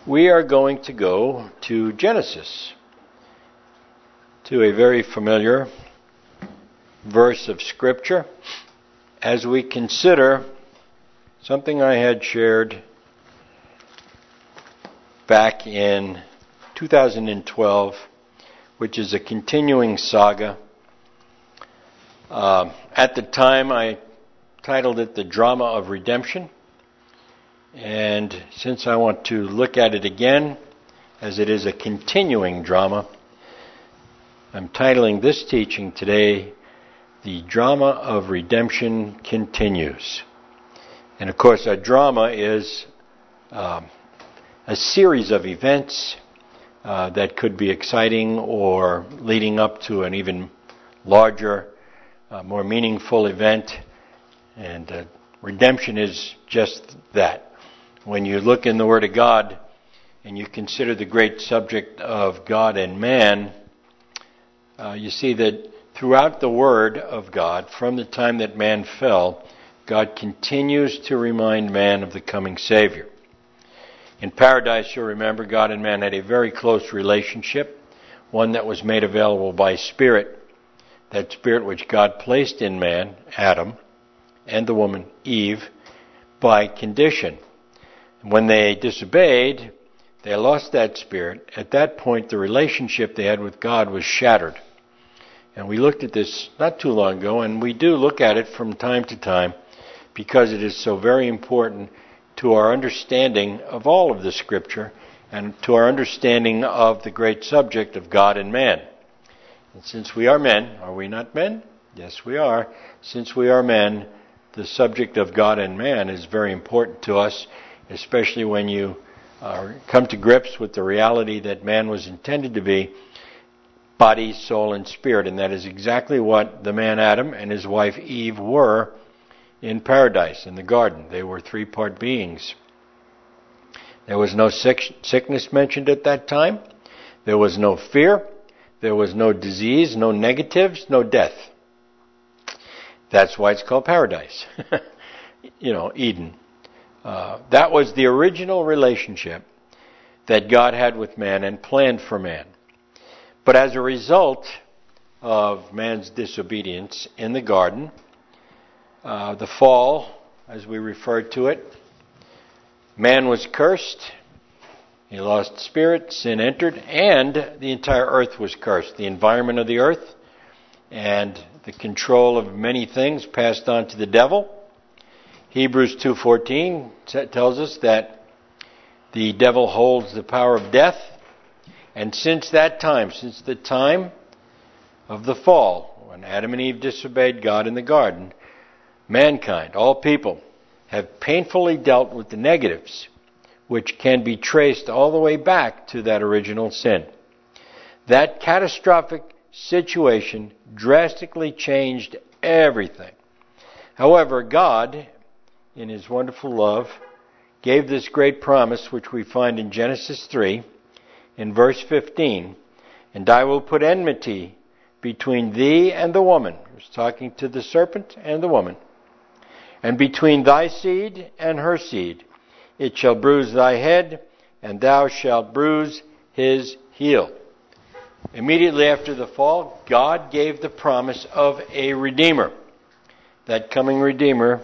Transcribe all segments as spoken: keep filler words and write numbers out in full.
we are going to go to Genesis, to a very familiar verse of Scripture, as we consider something I had shared back in two thousand twelve, which is a continuing saga. Uh, at the time, I titled it The Drama of Redemption. And since I want to look at it again, as it is a continuing drama, I'm titling this teaching today, The Drama of Redemption Continues. And of course, a drama is um, a series of events uh, that could be exciting or leading up to an even larger, uh, more meaningful event. And uh, redemption is just that. When you look in the Word of God and you consider the great subject of God and man, uh, you see that throughout the Word of God, from the time that man fell, God continues to remind man of the coming Savior. In paradise, you'll remember, God and man had a very close relationship, one that was made available by Spirit, that Spirit which God placed in man, Adam, and the woman, Eve, by condition. When they disobeyed, they lost that Spirit. At that point, the relationship they had with God was shattered. And we looked at this not too long ago, and we do look at it from time to time because it is so very important to our understanding of all of the Scripture and to our understanding of the great subject of God and man. And since we are men, are we not men? Yes, we are. Since we are men, the subject of God and man is very important to us, especially when you uh, come to grips with the reality that man was intended to be body, soul, and spirit. And that is exactly what the man Adam and his wife Eve were in paradise, in the garden. They were three-part beings. There was no sick- sickness mentioned at that time. There was no fear. There was no disease, no negatives, no death. That's why it's called paradise. you know, Eden. Uh, that was the original relationship that God had with man and planned for man. But as a result of man's disobedience in the garden, uh, the fall, as we referred to it, man was cursed. He lost spirit, sin entered, and the entire earth was cursed. The environment of the earth and the control of many things passed on to the devil. Hebrews two fourteen tells us that the devil holds the power of death. And since that time, since the time of the fall, when Adam and Eve disobeyed God in the garden, mankind, all people, have painfully dealt with the negatives, which can be traced all the way back to that original sin. That catastrophic situation drastically changed everything. However, God, in His wonderful love, gave this great promise, which we find in Genesis three, in verse fifteen, "And I will put enmity between thee and the woman," He's talking to the serpent and the woman, "and between thy seed and her seed. It shall bruise thy head, and thou shalt bruise his heel." Immediately after the fall, God gave the promise of a Redeemer. That coming Redeemer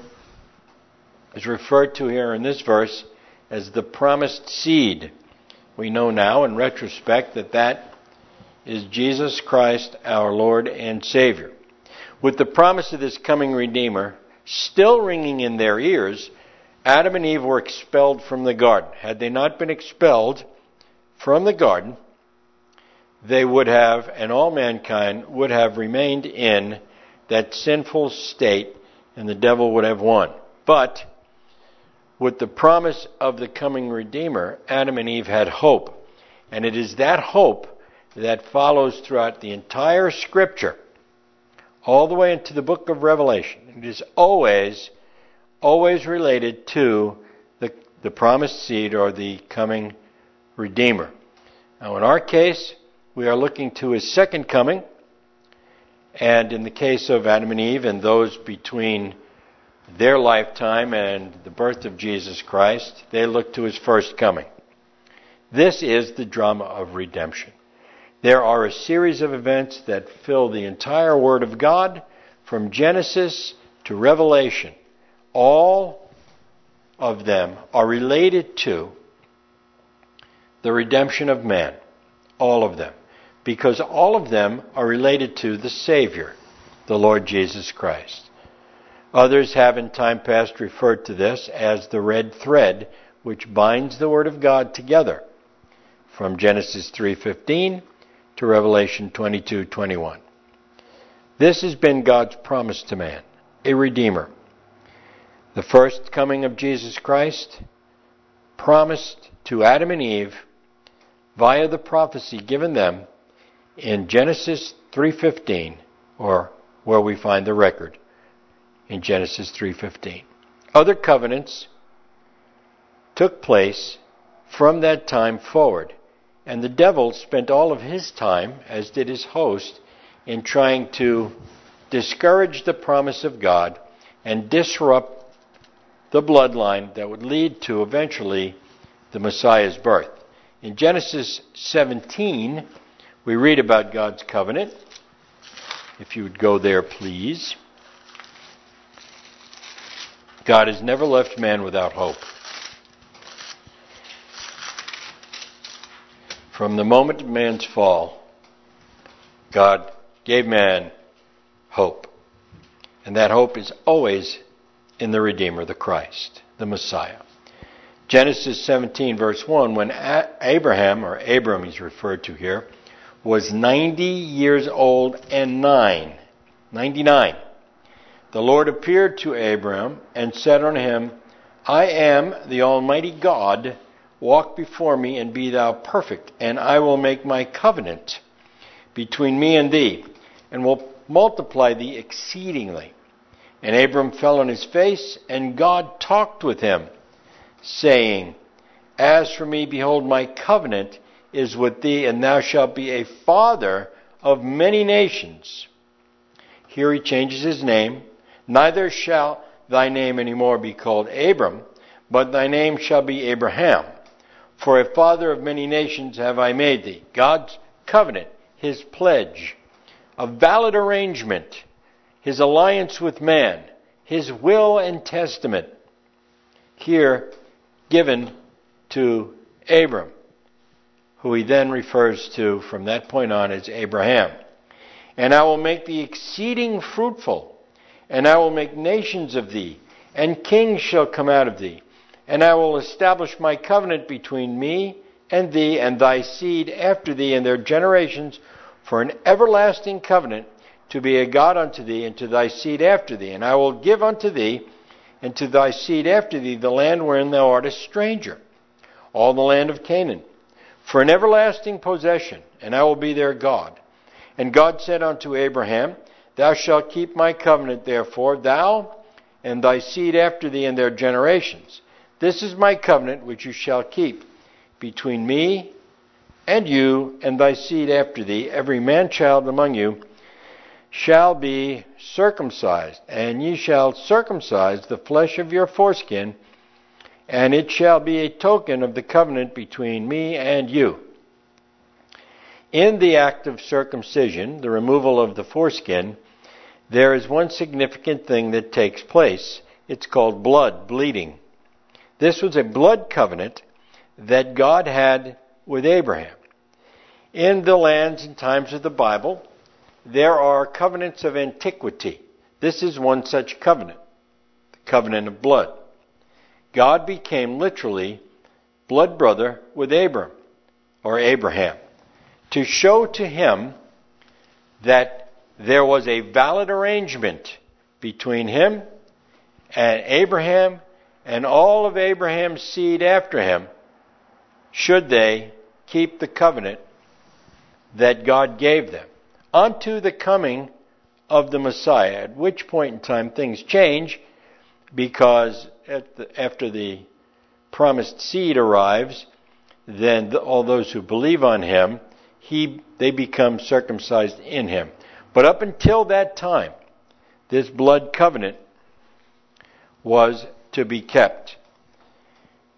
is referred to here in this verse as the promised seed. We know now in retrospect that that is Jesus Christ, our Lord and Savior. With the promise of this coming Redeemer still ringing in their ears, Adam and Eve were expelled from the garden. Had they not been expelled from the garden, they would have, and all mankind would have remained in that sinful state, and the devil would have won. But with the promise of the coming Redeemer, Adam and Eve had hope. And it is that hope that follows throughout the entire Scripture, all the way into the book of Revelation. It is always, always related to the, the promised seed or the coming Redeemer. Now, in our case, we are looking to His second coming. And in the case of Adam and Eve and those between their lifetime and the birth of Jesus Christ, they look to His first coming. This is the drama of redemption. There are a series of events that fill the entire Word of God from Genesis to Revelation. All of them are related to the redemption of man. All of them. Because all of them are related to the Savior, the Lord Jesus Christ. Others have in time past referred to this as the red thread which binds the Word of God together from Genesis three fifteen to Revelation twenty-two twenty-one. This has been God's promise to man, a Redeemer. The first coming of Jesus Christ, promised to Adam and Eve via the prophecy given them in Genesis three fifteen, or where we find the record in Genesis three fifteen. Other covenants took place from that time forward, and the devil spent all of his time, as did his host, in trying to discourage the promise of God and disrupt the bloodline that would lead to eventually the Messiah's birth. In Genesis seventeen, we read about God's covenant. If you would go there, please. God has never left man without hope. From the moment of man's fall, God gave man hope. And that hope is always in the Redeemer, the Christ, the Messiah. Genesis seventeen, verse one, when Abraham, or Abram he's referred to here, was ninety years old and nine, ninety-nine, the Lord appeared to Abram and said unto him, I am the Almighty God, walk before me and be thou perfect, and I will make my covenant between me and thee, and will multiply thee exceedingly. And Abram fell on his face, and God talked with him, saying, As for me, behold, my covenant is with thee, and thou shalt be a father of many nations. Here he changes his name. Neither shall thy name any more be called Abram, but thy name shall be Abraham. For a father of many nations have I made thee. God's covenant, his pledge, a valid arrangement, his alliance with man, his will and testament, here given to Abram, who he then refers to from that point on as Abraham. And I will make thee exceeding fruitful, and I will make nations of thee, and kings shall come out of thee. And I will establish my covenant between me and thee and thy seed after thee and their generations for an everlasting covenant, to be a God unto thee and to thy seed after thee. And I will give unto thee and to thy seed after thee the land wherein thou art a stranger, all the land of Canaan, for an everlasting possession, and I will be their God. And God said unto Abraham, Thou shalt keep my covenant, therefore, thou and thy seed after thee and their generations. This is my covenant which you shall keep between me and you and thy seed after thee. Every man-child among you shall be circumcised, and ye shall circumcise the flesh of your foreskin, and it shall be a token of the covenant between me and you. In the act of circumcision, the removal of the foreskin, there is one significant thing that takes place. It's called blood, bleeding. This was a blood covenant that God had with Abraham. In the lands and times of the Bible, there are covenants of antiquity. This is one such covenant, the covenant of blood. God became literally blood brother with Abram, or Abraham, to show to him that there was a valid arrangement between him and Abraham and all of Abraham's seed after him, should they keep the covenant that God gave them, unto the coming of the Messiah, at which point in time things change, because at the, after the promised seed arrives, then the, all those who believe on him, he they become circumcised in him. But up until that time, this blood covenant was to be kept.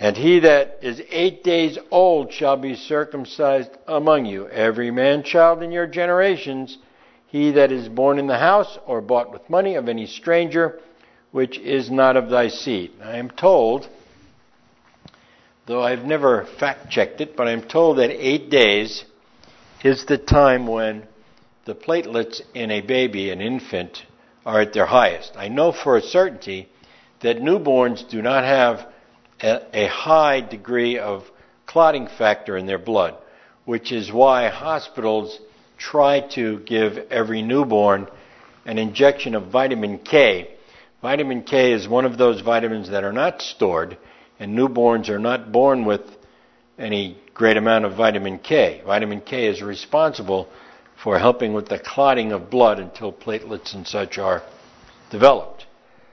And he that is eight days old shall be circumcised among you, every man-child in your generations, he that is born in the house or bought with money of any stranger, which is not of thy seed. I am told, though I've never fact-checked it, but I'm told that eight days is the time when the platelets in a baby, an infant, are at their highest. I know for a certainty that newborns do not have a, a high degree of clotting factor in their blood, which is why hospitals try to give every newborn an injection of vitamin K. Vitamin K is one of those vitamins that are not stored, and newborns are not born with any great amount of vitamin K. Vitamin K is responsible for helping with the clotting of blood until platelets and such are developed.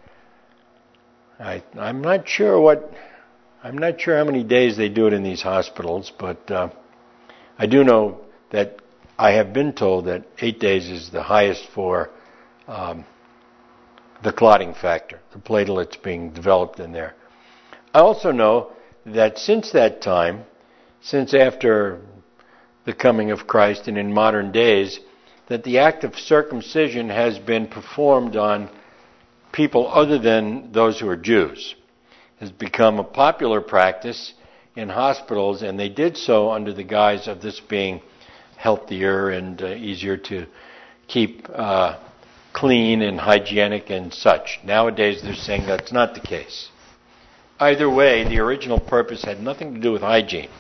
I, I'm not sure what, I'm not sure how many days they do it in these hospitals, but uh, I do know that I have been told that eight days is the highest for um, the clotting factor, the platelets being developed in there. I also know that since that time, since after the coming of Christ and in modern days, that the act of circumcision has been performed on people other than those who are Jews. It has become a popular practice in hospitals, and they did so under the guise of this being healthier and uh, easier to keep uh, clean and hygienic and such. Nowadays they're saying that's not the case. Either way, the original purpose had nothing to do with hygiene.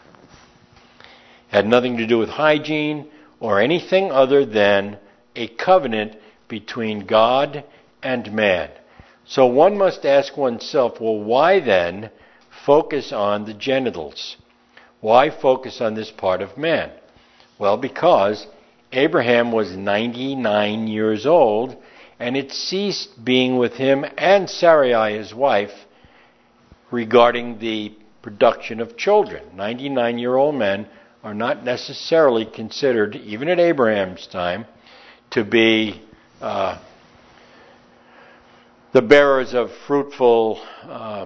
Had nothing to do with hygiene or anything other than a covenant between God and man. So one must ask oneself, well, why then focus on the genitals? Why focus on this part of man? Well, because Abraham was ninety-nine years old, and it ceased being with him and Sarai, his wife, regarding the production of children. ninety-nine-year-old men are not necessarily considered, even at Abraham's time, to be uh, the bearers of fruitful uh,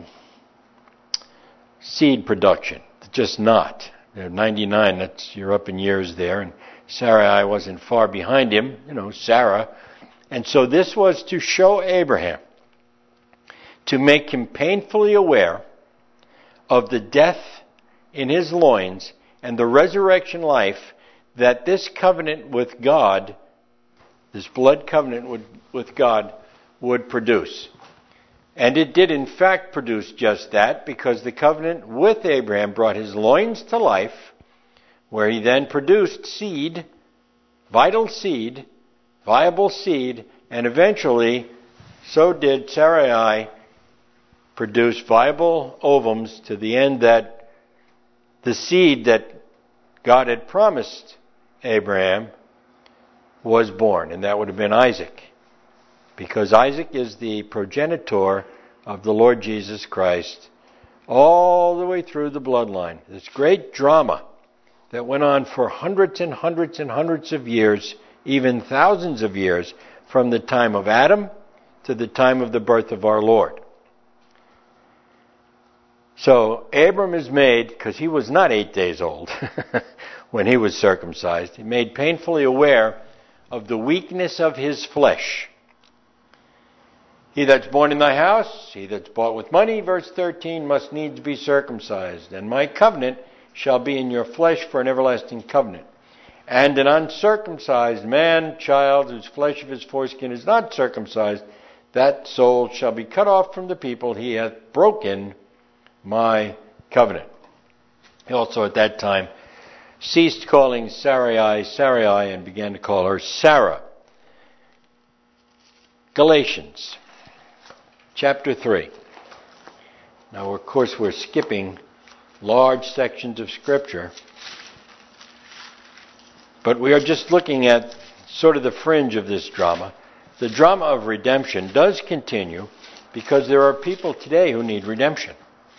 seed production. Just not. They're ninety-nine, that's, you're up in years there, and Sarai wasn't far behind him, you know, Sarah. And so this was to show Abraham, to make him painfully aware of the death in his loins and the resurrection life that this covenant with God, this blood covenant with, with God, would produce. And it did in fact produce just that, because the covenant with Abraham brought his loins to life, where he then produced seed, vital seed, viable seed, and eventually so did Sarai produce viable ovums, to the end that the seed that God had promised Abraham was born, and that would have been Isaac. Because Isaac is the progenitor of the Lord Jesus Christ all the way through the bloodline. This great drama that went on for hundreds and hundreds and hundreds of years, even thousands of years, from the time of Adam to the time of the birth of our Lord. So Abram is made, because he was not eight days old when he was circumcised, he made painfully aware of the weakness of his flesh. He that's born in thy house, he that's bought with money, verse thirteen, must needs be circumcised. And my covenant shall be in your flesh for an everlasting covenant. And an uncircumcised man, child, whose flesh of his foreskin is not circumcised, that soul shall be cut off from the people. He hath broken my covenant. He also at that time ceased calling Sarai, Sarai, and began to call her Sarah. Galatians chapter three. Now, of course, we're skipping large sections of Scripture, but we are just looking at sort of the fringe of this drama. The drama of redemption does continue because there are people today who need redemption.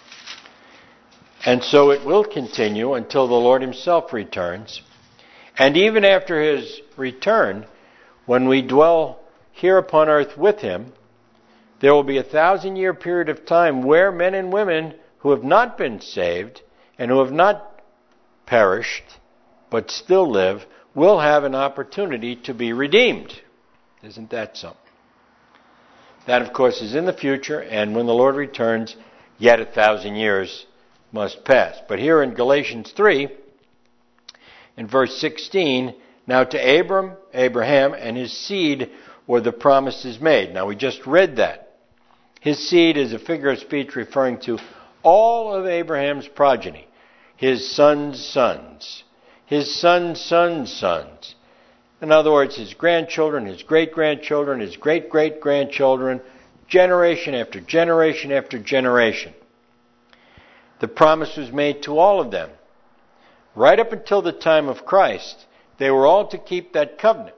And so it will continue until the Lord himself returns. And even after his return, when we dwell here upon earth with him, there will be a thousand year period of time where men and women who have not been saved and who have not perished but still live will have an opportunity to be redeemed. Isn't that something? That, of course, is in the future, and when the Lord returns, yet a thousand years must pass. But here in Galatians three, in verse sixteen, now to Abram, Abraham, and his seed were the promises made. Now we just read that. His seed is a figure of speech referring to all of Abraham's progeny, his sons' sons, his sons' sons' sons. In other words, his grandchildren, his great-grandchildren, his great-great-grandchildren, generation after generation after generation. The promise was made to all of them. Right up until the time of Christ, they were all to keep that covenant.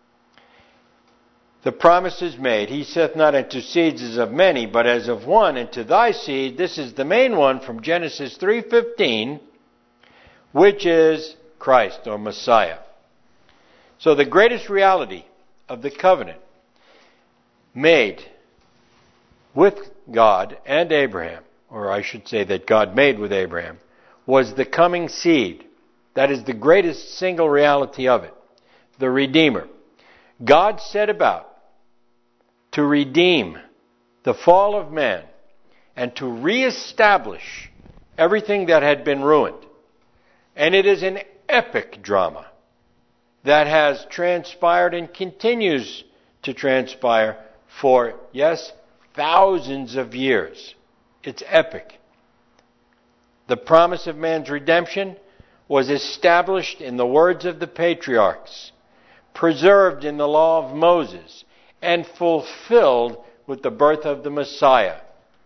The promise is made, he saith not unto seeds as of many, but as of one, and to thy seed. This is the main one from Genesis three fifteen, which is Christ or Messiah. So the greatest reality of the covenant made with God and Abraham, or I should say that God made with Abraham, was the coming seed. That is the greatest single reality of it, the Redeemer. God set about to redeem the fall of man and to reestablish everything that had been ruined. And it is an epic drama that has transpired and continues to transpire for, yes, thousands of years. It's epic. The promise of man's redemption was established in the words of the patriarchs, preserved in the law of Moses, and fulfilled with the birth of the Messiah.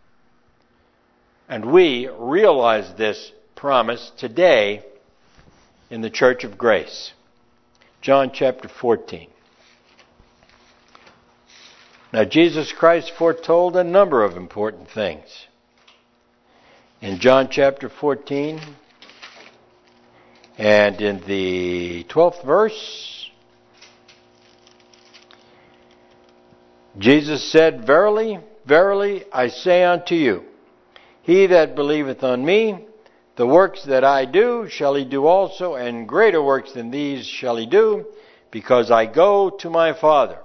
And we realize this promise today in the Church of Grace. John chapter fourteen. Now, Jesus Christ foretold a number of important things. In John chapter fourteen, and in the twelfth verse, Jesus said, Verily, verily, I say unto you, he that believeth on me, the works that I do shall he do also, and greater works than these shall he do, because I go to my Father.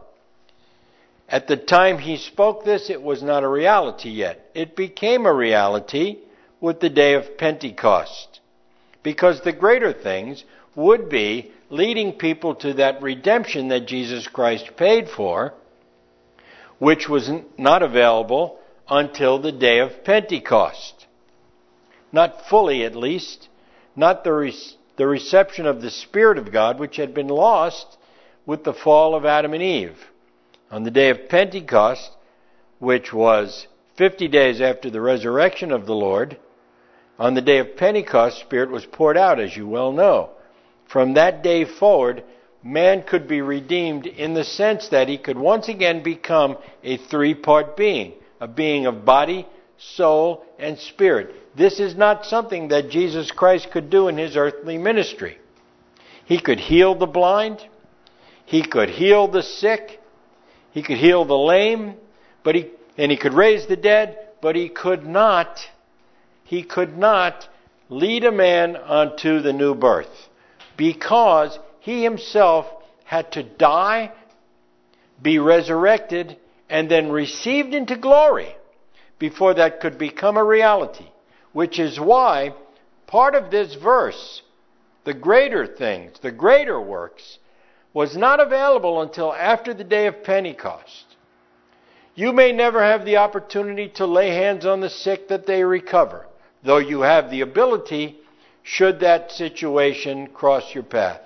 At the time he spoke this, it was not a reality yet. It became a reality with the day of Pentecost, because the greater things would be leading people to that redemption that Jesus Christ paid for, which was not available until the day of Pentecost. Not fully, at least. Not the, re- the reception of the Spirit of God, which had been lost with the fall of Adam and Eve. On the day of Pentecost, which was fifty days after the resurrection of the Lord, on the day of Pentecost, Spirit was poured out, as you well know. From that day forward, man could be redeemed in the sense that he could once again become a three-part being, a being of body, soul, and spirit. This is not something that Jesus Christ could do in his earthly ministry. He could heal the blind, he could heal the sick, he could heal the lame, but he and he could raise the dead, but he could not, he could not lead a man unto the new birth, because he himself had to die, be resurrected, and then received into glory before that could become a reality. Which is why part of this verse, the greater things, the greater works, was not available until after the day of Pentecost. You may never have the opportunity to lay hands on the sick that they recover, though you have the ability should that situation cross your path.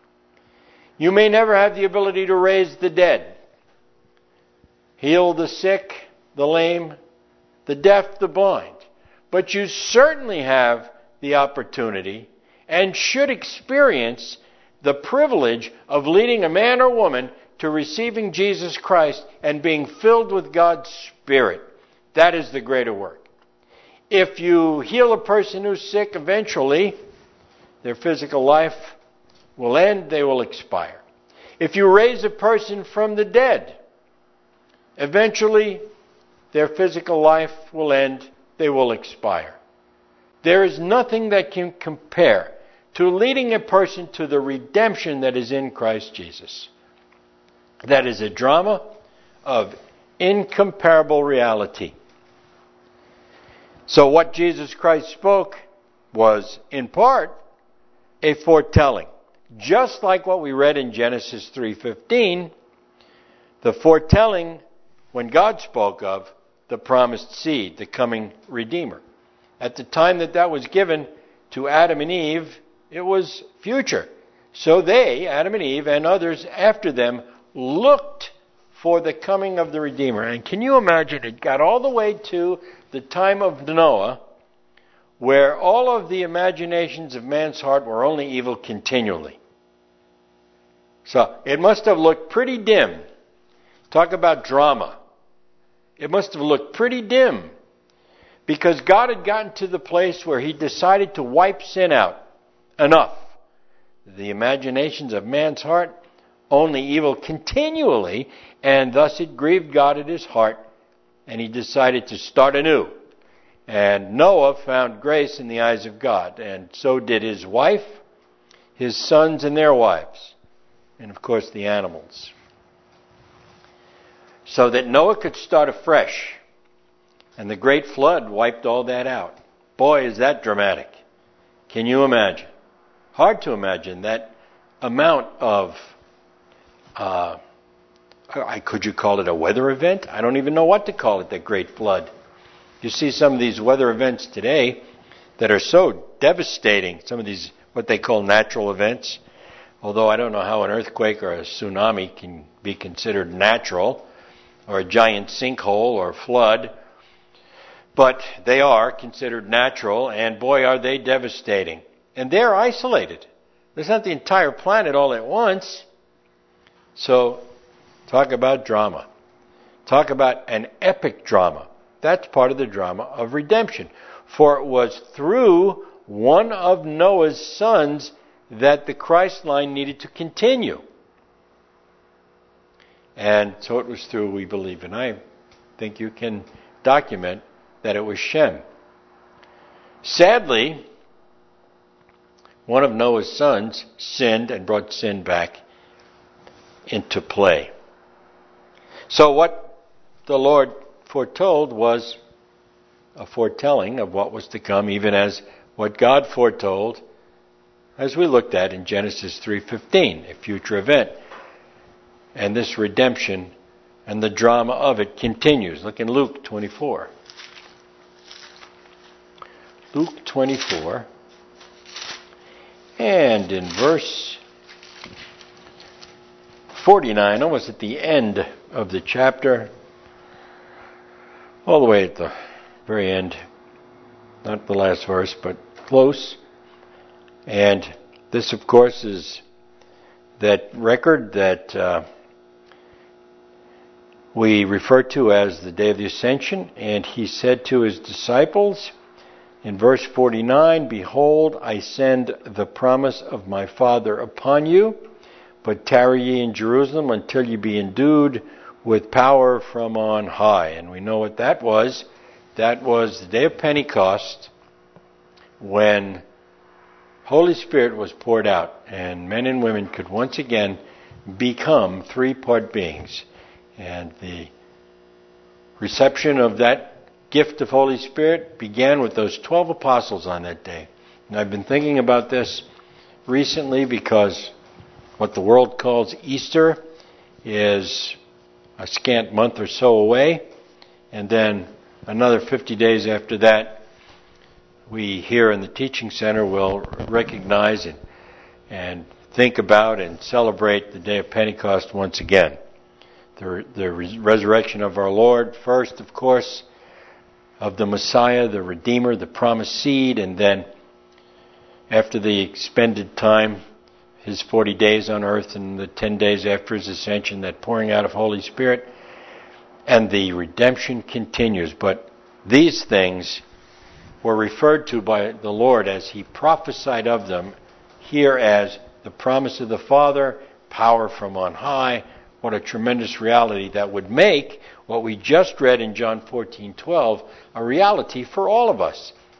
You may never have the ability to raise the dead, heal the sick, the lame, the deaf, the blind. But you certainly have the opportunity and should experience the privilege of leading a man or woman to receiving Jesus Christ and being filled with God's Spirit. That is the greater work. If you heal a person who's sick, eventually their physical life will end, they will expire. If you raise a person from the dead, eventually their physical life will end, they will expire. There is nothing that can compare to leading a person to the redemption that is in Christ Jesus. That is a drama of incomparable reality. So what Jesus Christ spoke was, in part, a foretelling. Just like what we read in Genesis three fifteen, the foretelling when God spoke of the promised seed, the coming Redeemer. At the time that that was given to Adam and Eve, it was future. So they, Adam and Eve, and others after them, looked for the coming of the Redeemer. And can you imagine, it got all the way to the time of Noah, where all of the imaginations of man's heart were only evil continually. So it must have looked pretty dim. Talk about drama. It must have looked pretty dim, because God had gotten to the place where He decided to wipe sin out. Enough. The imaginations of man's heart, only evil continually, and thus it grieved God at His heart, and He decided to start anew. And Noah found grace in the eyes of God, and so did his wife, his sons and their wives, and of course the animals. So that Noah could start afresh, and the great flood wiped all that out. Boy, is that dramatic. Can you imagine? Hard to imagine that amount of, uh, could you call it a weather event? I don't even know what to call it, that great flood. You see some of these weather events today that are so devastating, some of these what they call natural events, although I don't know how an earthquake or a tsunami can be considered natural, or a giant sinkhole or flood, but they are considered natural, and boy, are they devastating. And they're isolated. There's not the entire planet all at once. So, talk about drama. Talk about an epic drama. That's part of the drama of redemption. For it was through one of Noah's sons that the Christ line needed to continue. And so it was through, we believe, and I think you can document that it was Shem. Sadly, one of Noah's sons sinned and brought sin back into play. So what the Lord foretold was a foretelling of what was to come, even as what God foretold, as we looked at in Genesis three fifteen, a future event. And this redemption and the drama of it continues. Look in Luke twenty-four. Luke twenty-four. And in verse forty-nine, almost at the end of the chapter, all the way at the very end, not the last verse, but close. And this, of course, is that record that uh, we refer to as the day of the Ascension. And he said to his disciples in verse forty-nine, "Behold, I send the promise of my Father upon you, but tarry ye in Jerusalem until ye be endued with power from on high." And we know what that was. That was the day of Pentecost, when Holy Spirit was poured out, and men and women could once again become three-part beings. And the reception of that gift of Holy Spirit began with those twelve apostles on that day. And I've been thinking about this recently, because what the world calls Easter is a scant month or so away, and then another fifty days after that, we here in the Teaching Center will recognize and, and think about and celebrate the day of Pentecost once again. The, the res- resurrection of our Lord, first, of course, of the Messiah, the Redeemer, the promised seed, and then after the expended time, his forty days on earth and the ten days after his ascension, that pouring out of Holy Spirit, and the redemption continues. But these things were referred to by the Lord as he prophesied of them here as the promise of the Father, power from on high. What a tremendous reality that would make what we just read in John fourteen twelve a reality for all of us.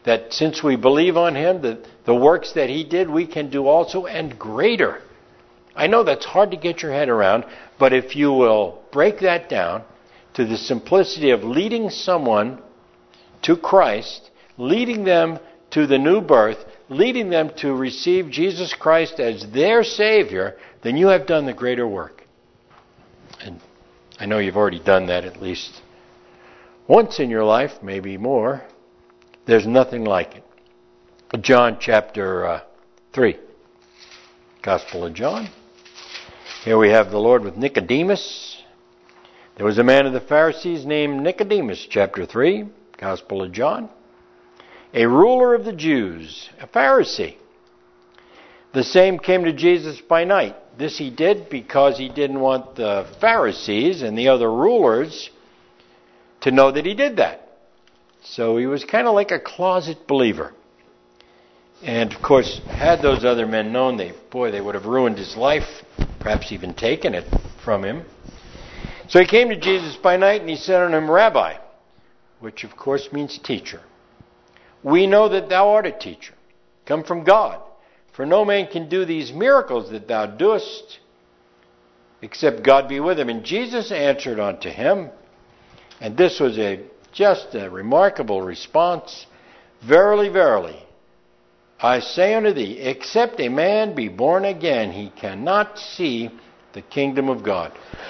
that since we believe on him, that the works that he did, we can do also, and greater. I know that's hard to get your head around, but if you will break that down to the simplicity of leading someone to Christ, leading them to the new birth, leading them to receive Jesus Christ as their Savior, then you have done the greater work. And I know you've already done that at least once in your life, maybe more. There's nothing like it. John chapter uh, three. Gospel of John. Here we have the Lord with Nicodemus. There was a man of the Pharisees named Nicodemus, chapter three. Gospel of John. A ruler of the Jews, a Pharisee. The same came to Jesus by night. This he did because he didn't want the Pharisees and the other rulers to know that he did that. So he was kind of like a closet believer. And of course, had those other men known, they, boy, they would have ruined his life, perhaps even taken it from him. So he came to Jesus by night and he said unto him, Rabbi, which of course means teacher. We know that thou art a teacher, come from God. For no man can do these miracles that thou doest, except God be with him. And Jesus answered unto him, and this was a just a remarkable response. Verily, verily, I say unto thee, except a man be born again, he cannot see the kingdom of God.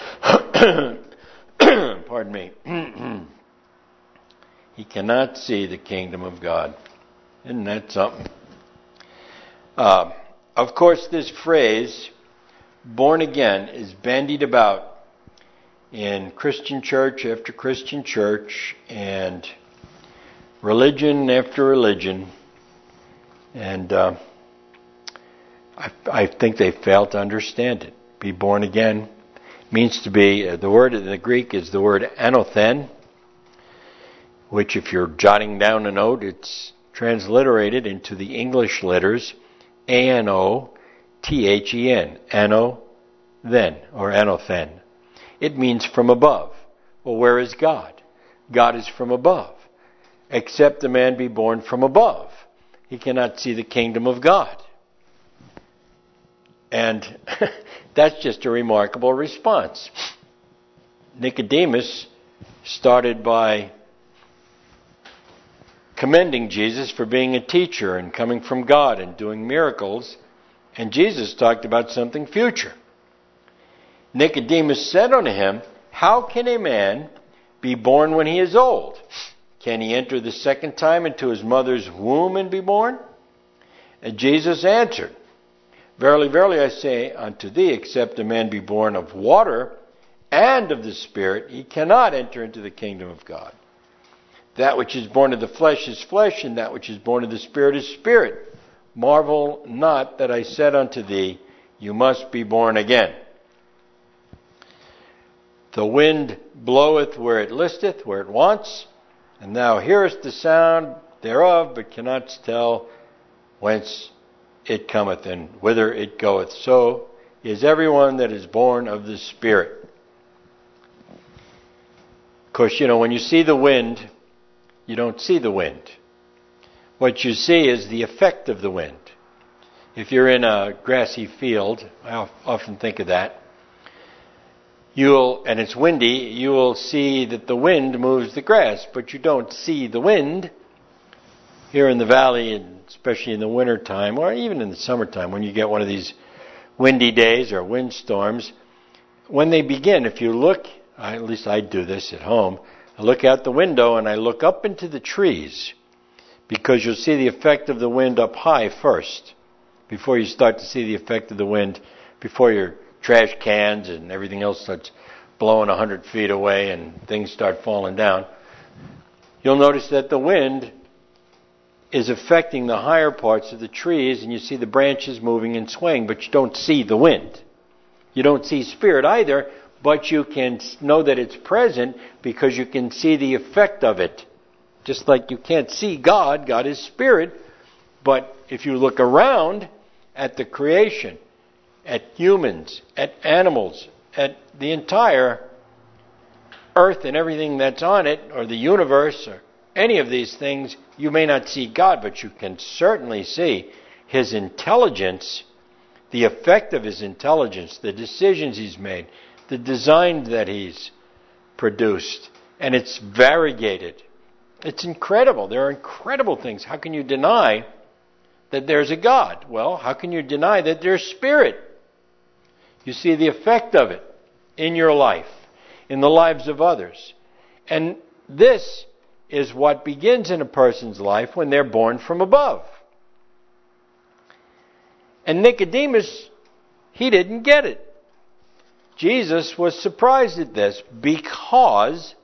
Pardon me. He cannot see the kingdom of God. Isn't that something? Uh, of course, this phrase, born again, is bandied about in Christian church after Christian church and religion after religion. And uh, I, I think they fail to understand it. Be born again means to be, uh, the word in the Greek is the word anothen, which if you're jotting down a note, it's transliterated into the English letters A N O T H E N, ano, then, or anothen. It means from above. Well, where is God? God is from above. Except a man be born from above, he cannot see the kingdom of God. And that's just a remarkable response. Nicodemus started by commending Jesus for being a teacher and coming from God and doing miracles. And Jesus talked about something future. Nicodemus said unto him, how can a man be born when he is old? Can he enter the second time into his mother's womb and be born? And Jesus answered, verily, verily, I say unto thee, except a man be born of water and of the Spirit, he cannot enter into the kingdom of God. That which is born of the flesh is flesh, and that which is born of the Spirit is spirit. Marvel not that I said unto thee, you must be born again. The wind bloweth where it listeth, where it wants, and thou hearest the sound thereof, but cannot tell whence it cometh and whither it goeth. So is everyone that is born of the Spirit. Of course, you know, when you see the wind, you don't see the wind. What you see is the effect of the wind. If you're in a grassy field, I often think of that, you'll, and it's windy, you will see that the wind moves the grass, but you don't see the wind. Here in the valley, and especially in the winter time, or even in the summertime, when you get one of these windy days or windstorms, when they begin, if you look, at least I do this at home, I look out the window and I look up into the trees, because you'll see the effect of the wind up high first, before you start to see the effect of the wind, before your trash cans and everything else starts blowing a hundred feet away and things start falling down. You'll notice that the wind is affecting the higher parts of the trees, and you see the branches moving and swaying, but you don't see the wind. You don't see Spirit either, but you can know that it's present because you can see the effect of it. Just like you can't see God, God is Spirit, but if you look around at the creation, at humans, at animals, at the entire earth and everything that's on it, or the universe, or any of these things, you may not see God, but you can certainly see His intelligence, the effect of His intelligence, the decisions He's made, the design that He's produced. And it's variegated. It's incredible. There are incredible things. How can you deny that there's a God? Well, how can you deny that there's Spirit? You see the effect of it in your life, in the lives of others. And this is what begins in a person's life when they're born from above. And Nicodemus, he didn't get it. Jesus was surprised at this because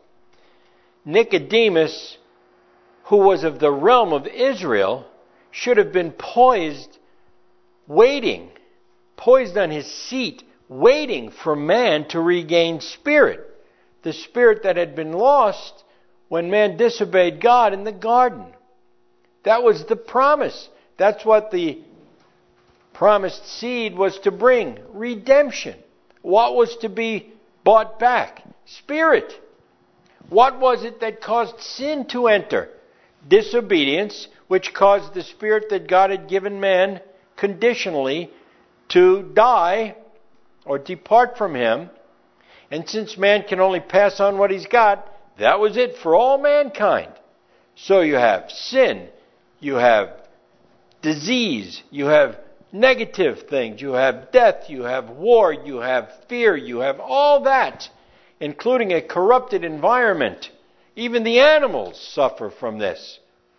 Nicodemus, who was of the realm of Israel, should have been poised, waiting, poised on his seat, waiting for man to regain spirit. The spirit that had been lost when man disobeyed God in the garden. That was the promise. That's what the promised seed was to bring. Redemption. What was to be bought back? Spirit. What was it that caused sin to enter? Disobedience, which caused the spirit that God had given man conditionally to die or depart from Him. And since man can only pass on what he's got, that was it for all mankind. So you have sin, you have disease, you have negative things, you have death, you have war, you have fear, you have all that, including a corrupted environment. Even the animals suffer from this.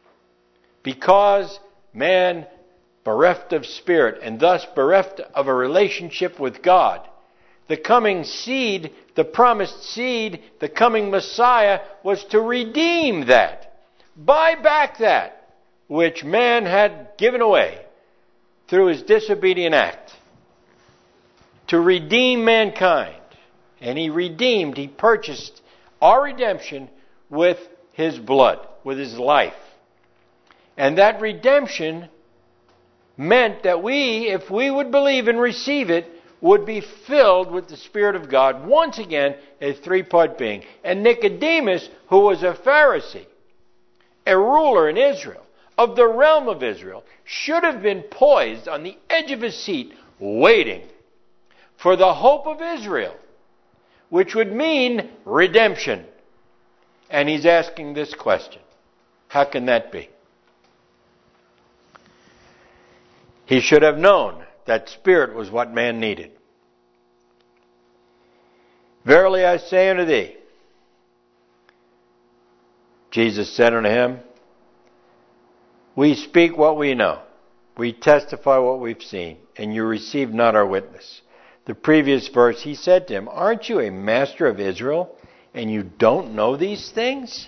Because man, bereft of spirit, and thus bereft of a relationship with God, the coming seed, the promised seed, the coming Messiah was to redeem that, buy back that which man had given away through his disobedient act, to redeem mankind. And He redeemed, He purchased our redemption with His blood, with His life. And that redemption meant that we, if we would believe and receive it, would be filled with the Spirit of God, once again, a three-part being. And Nicodemus, who was a Pharisee, a ruler in Israel, of the realm of Israel, should have been poised on the edge of his seat, waiting for the hope of Israel, which would mean redemption. And he's asking this question: how can that be? He should have known that Spirit was what man needed. Verily I say unto thee, Jesus said unto him, we speak what we know. We testify what we've seen, and you receive not our witness. The previous verse, he said to him, aren't you a master of Israel, and you don't know these things?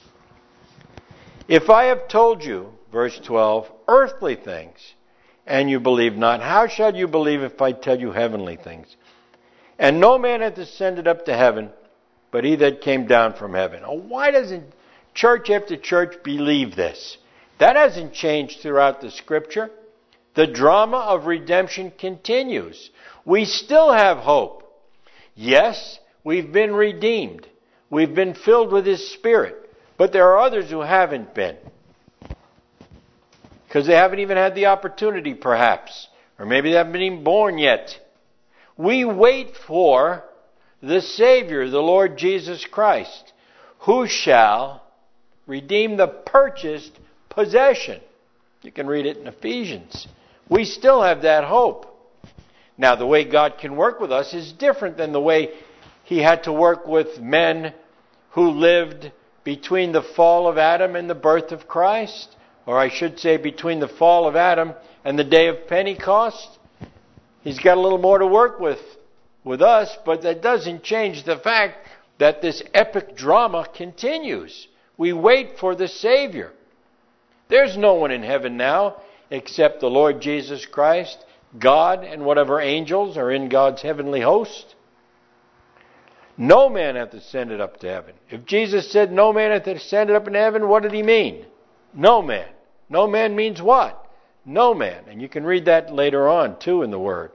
If I have told you, verse twelve, earthly things, and you believe not, how shall you believe if I tell you heavenly things? And no man hath ascended up to heaven, but he that came down from heaven. Oh, why doesn't church after church believe this? That hasn't changed throughout the Scripture. The drama of redemption continues. We still have hope. Yes, we've been redeemed. We've been filled with His Spirit. But there are others who haven't been. Because they haven't even had the opportunity, perhaps. Or maybe they haven't been even born yet. We wait for the Savior, the Lord Jesus Christ, who shall redeem the purchased possession. You can read it in Ephesians. We still have that hope. Now, the way God can work with us is different than the way He had to work with men who lived between the fall of Adam and the birth of Christ. Or I should say between the fall of Adam and the day of Pentecost. He's got a little more to work with with us, but that doesn't change the fact that this epic drama continues. We wait for the Savior. There's no one in heaven now except the Lord Jesus Christ, God, and whatever angels are in God's heavenly host. No man hath ascended up to heaven. If Jesus said no man hath ascended up into heaven, what did He mean? No man. No man means what? No man. And you can read that later on, too, in the Word.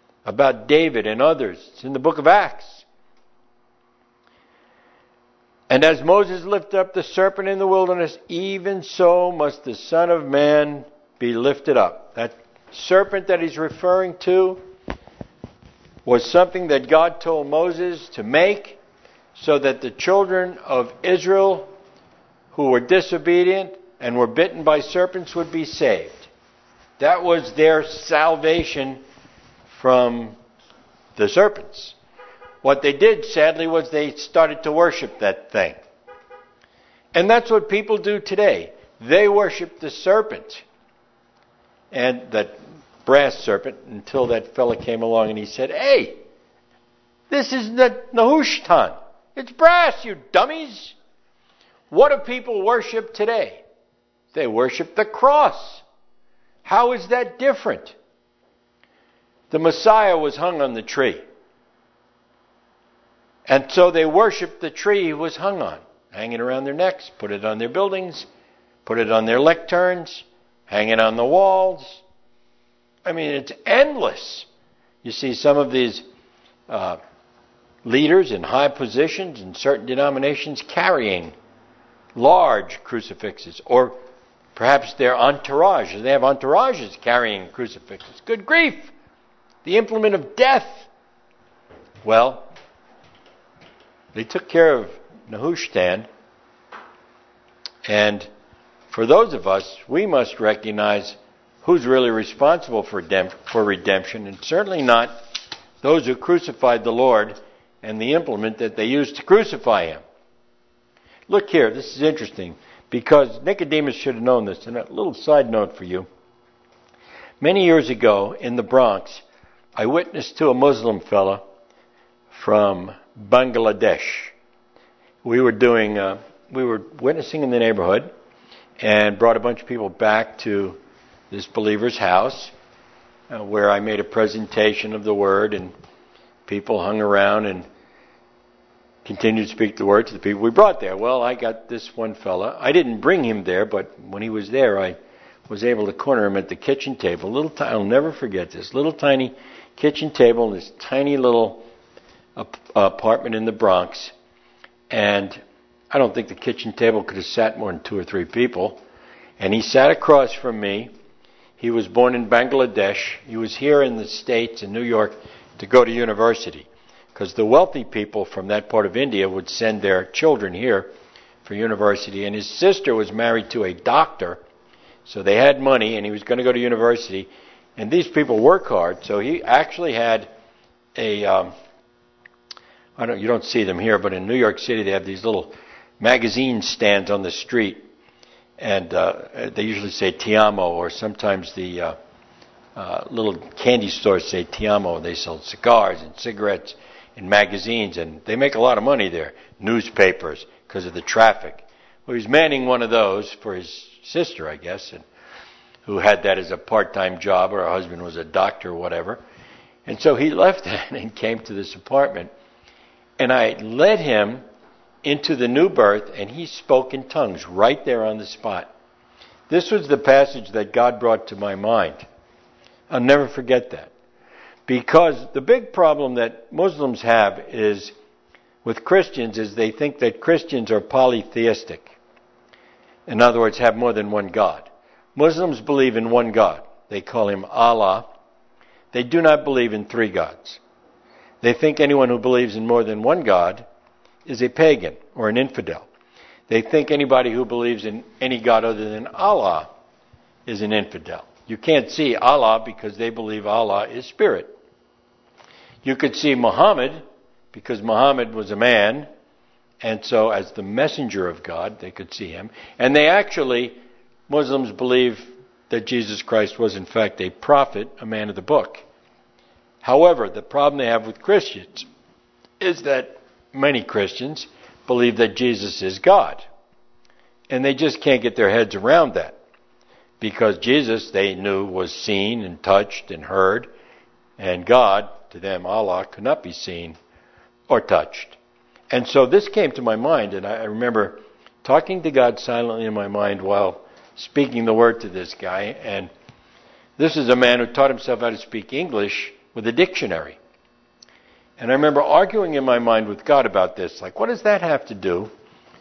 About David and others. It's in the book of Acts. And as Moses lifted up the serpent in the wilderness, even so must the Son of Man be lifted up. That serpent that he's referring to was something that God told Moses to make so that the children of Israel who were disobedient and were bitten by serpents would be saved. That was their salvation from the serpents. What they did, sadly, was they started to worship that thing. And that's what people do today. They worship the serpent. And that brass serpent, until that fella came along and he said, "Hey, this is the Nehushtan. It's brass, you dummies." What do people worship today? They worship the cross. How is that different? The Messiah was hung on the tree. And so they worshiped the tree he was hung on, hanging around their necks, put it on their buildings, put it on their lecterns, hang it on the walls. I mean, it's endless. You see some of these uh, leaders in high positions in certain denominations carrying large crucifixes, or perhaps their entourage. They have entourages carrying crucifixes. Good grief! The implement of death. Well, they took care of Nehushtan, and for those of us, we must recognize who's really responsible for for redemption, and certainly not those who crucified the Lord and the implement that they used to crucify him. Look here, this is interesting, because Nicodemus should have known this. And a little side note for you. Many years ago in the Bronx, I witnessed to a Muslim fella from Bangladesh. We were doing, uh, we were witnessing in the neighborhood and brought a bunch of people back to this believer's house uh, where I made a presentation of the Word, and people hung around and continued to speak the Word to the people we brought there. Well, I got this one fella. I didn't bring him there, but when he was there, I was able to corner him at the kitchen table. Little, t- I'll never forget this. Little tiny kitchen table in this tiny little uh, apartment in the Bronx. And I don't think the kitchen table could have sat more than two or three people. And he sat across from me. He was born in Bangladesh. He was here in the States, in New York, to go to university, because the wealthy people from that part of India would send their children here for university. And his sister was married to a doctor, so they had money, and he was going to go to university. And these people work hard, so he actually had a, um, I don't, you don't see them here, but in New York City they have these little magazine stands on the street, and uh, they usually say Ti Amo, or sometimes the uh, uh, little candy stores say Ti Amo. They sell cigars and cigarettes and magazines, and they make a lot of money there. Newspapers, because of the traffic. Well, he was manning one of those for his sister, I guess, and who had that as a part-time job, or her husband was a doctor or whatever. And so he left that and came to this apartment, and I led him into the new birth, and he spoke in tongues right there on the spot. This was the passage that God brought to my mind. I'll never forget that. Because the big problem that Muslims have is with Christians is they think that Christians are polytheistic. In other words, have more than one God. Muslims believe in one God. They call him Allah. They do not believe in three gods. They think anyone who believes in more than one God is a pagan or an infidel. They think anybody who believes in any God other than Allah is an infidel. You can't see Allah because they believe Allah is spirit. You could see Muhammad because Muhammad was a man, and so as the messenger of God, they could see him. And they actually, Muslims believe that Jesus Christ was in fact a prophet, a man of the book. However, the problem they have with Christians is that many Christians believe that Jesus is God. And they just can't get their heads around that. Because Jesus, they knew, was seen and touched and heard. And God, to them, Allah, could not be seen or touched. And so this came to my mind, and I remember talking to God silently in my mind while speaking the word to this guy. And this is a man who taught himself how to speak English with a dictionary. And I remember arguing in my mind with God about this. Like, what does that have to do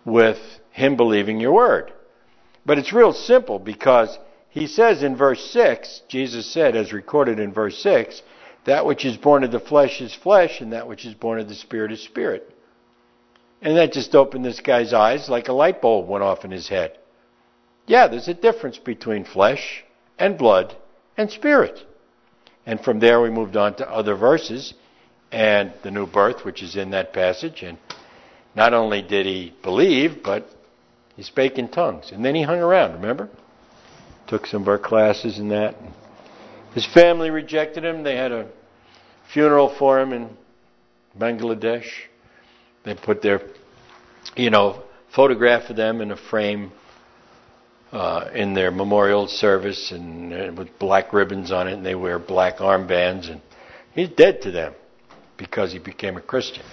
with him believing your word. But it's real simple, because he says in verse six, Jesus said, as recorded in verse six, that which is born of the flesh is flesh, and that which is born of the Spirit is spirit. And that just opened this guy's eyes like a light bulb went off in his head. Yeah, there's a difference between flesh and blood and spirit. And from there we moved on to other verses and the new birth, which is in that passage. And not only did he believe, but he spake in tongues. And then he hung around, remember? Took some of our classes in that. His family rejected him. They had a funeral for him in Bangladesh. They put their, you know, photograph of them in a frame uh, in their memorial service, and uh, with black ribbons on it, and they wear black armbands. And he's dead to them because he became a Christian.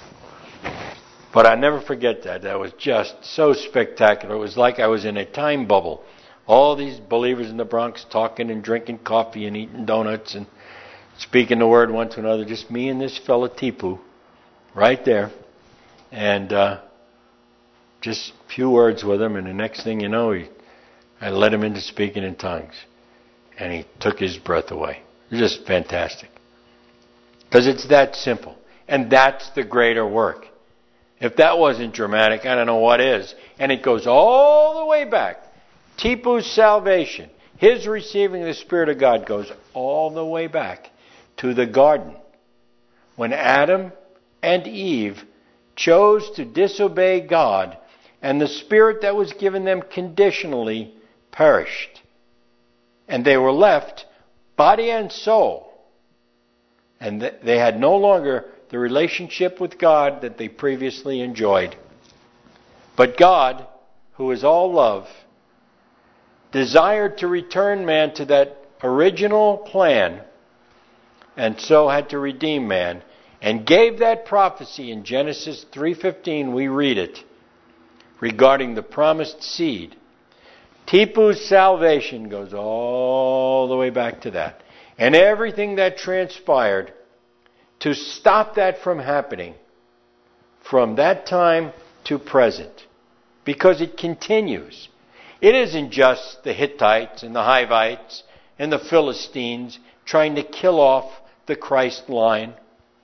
But I never forget that. That was just so spectacular. It was like I was in a time bubble. All these believers in the Bronx talking and drinking coffee and eating donuts and speaking the word one to another. Just me and this fella Tipu right there. And uh, just a few words with him. And the next thing you know, he, I led him into speaking in tongues. And he took his breath away. It was just fantastic. Because it's that simple. And that's the greater work. If that wasn't dramatic, I don't know what is. And it goes all the way back. Tipu's salvation, his receiving the Spirit of God, goes all the way back to the garden, when Adam and Eve chose to disobey God, and the Spirit that was given them conditionally perished. And they were left, body and soul. And they had no longer the relationship with God that they previously enjoyed. But God, who is all love, desired to return man to that original plan, and so had to redeem man, and gave that prophecy in Genesis three fifteen. We read it regarding the promised seed. Tipu's salvation goes all the way back to that, and everything that transpired to stop that from happening from that time to present, because it continues. It isn't just the Hittites and the Hivites and the Philistines trying to kill off the Christ line.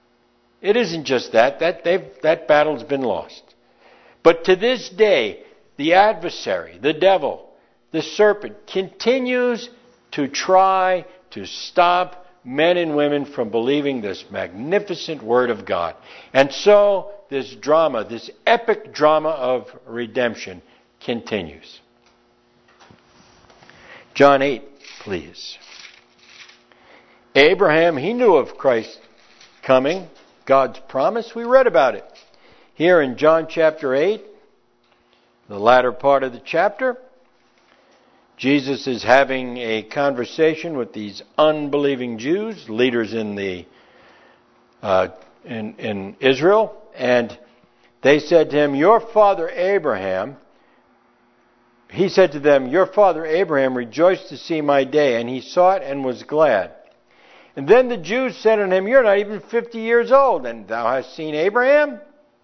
It isn't just that. That, they've, that battle's been lost. But to this day, the adversary, the devil, the serpent, continues to try to stop men and women from believing this magnificent Word of God. And so this drama, this epic drama of redemption, continues. John eight, please. Abraham, he knew of Christ coming, God's promise. We read about it here in John chapter eight, the latter part of the chapter. Jesus is having a conversation with these unbelieving Jews, leaders in the uh, in, in Israel, and they said to him, "Your father Abraham." He said to them, "Your father Abraham rejoiced to see my day, and he saw it and was glad." And then the Jews said unto him, "You're not even fifty years old, and thou hast seen Abraham?"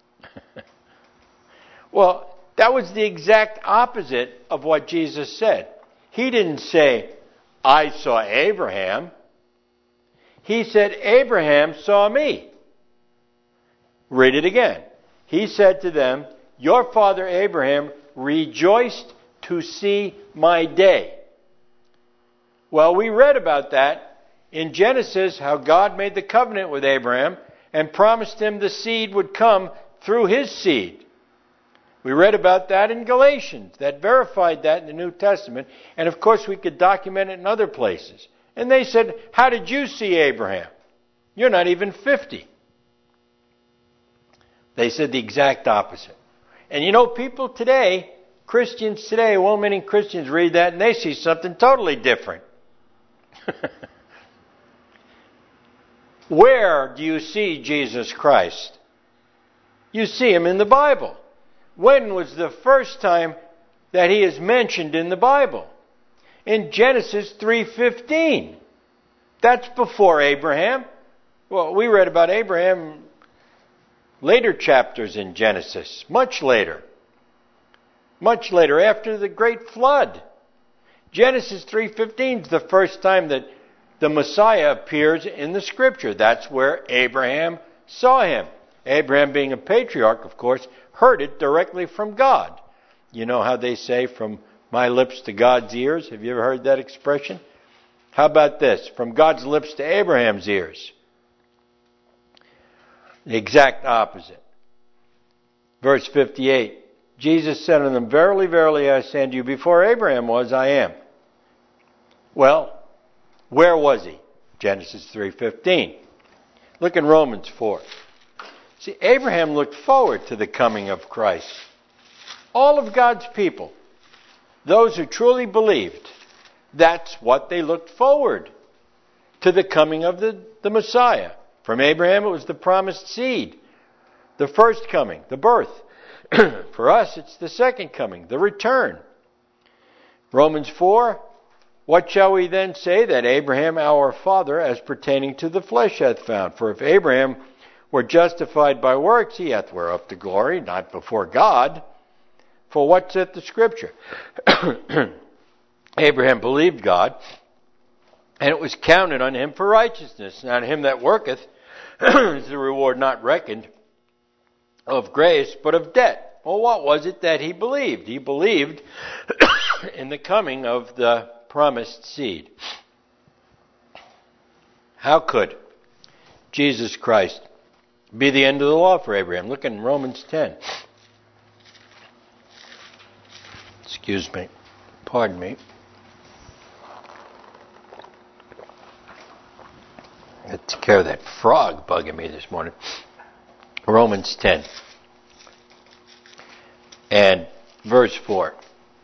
Well, that was the exact opposite of what Jesus said. He didn't say, "I saw Abraham." He said, "Abraham saw me." Read it again. He said to them, "Your father Abraham rejoiced to see my day." Well, we read about that in Genesis, how God made the covenant with Abraham and promised him the seed would come through his seed. We read about that in Galatians, that verified that in the New Testament. And of course we could document it in other places. And they said, "How did you see Abraham? You're not even fifty." They said the exact opposite. And you know, people today, Christians today, well-meaning Christians, read that and they see something totally different. Where do you see Jesus Christ? You see him in the Bible. When was the first time that he is mentioned in the Bible? In Genesis three fifteen. That's before Abraham. Well, we read about Abraham later chapters in Genesis, much later. Much later, after the great flood. Genesis three fifteen is the first time that the Messiah appears in the Scripture. That's where Abraham saw him. Abraham, being a patriarch, of course, heard it directly from God. You know how they say, from my lips to God's ears? Have you ever heard that expression? How about this? From God's lips to Abraham's ears. The exact opposite. Verse fifty-eight. Jesus said unto them, Verily, verily, I say unto you, before Abraham was, I am. Well, where was he? Genesis three fifteen. Look in Romans four. See, Abraham looked forward to the coming of Christ. All of God's people, those who truly believed, that's what they looked forward to, the coming of the, the Messiah. From Abraham, it was the promised seed, the first coming, the birth. For us, it's the second coming, the return. Romans four, what shall we then say that Abraham our father as pertaining to the flesh hath found? For if Abraham were justified by works, he hath whereof to glory, not before God. For what saith the Scripture? Abraham believed God, and it was counted unto him for righteousness. Now to him that worketh is the reward not reckoned of grace, but of debt. Well, what was it that he believed? He believed in the coming of the promised seed. How could Jesus Christ be the end of the law for Abraham? Look in Romans ten. Excuse me. Pardon me. Let's take care of that frog bugging me this morning. Romans ten. And verse four.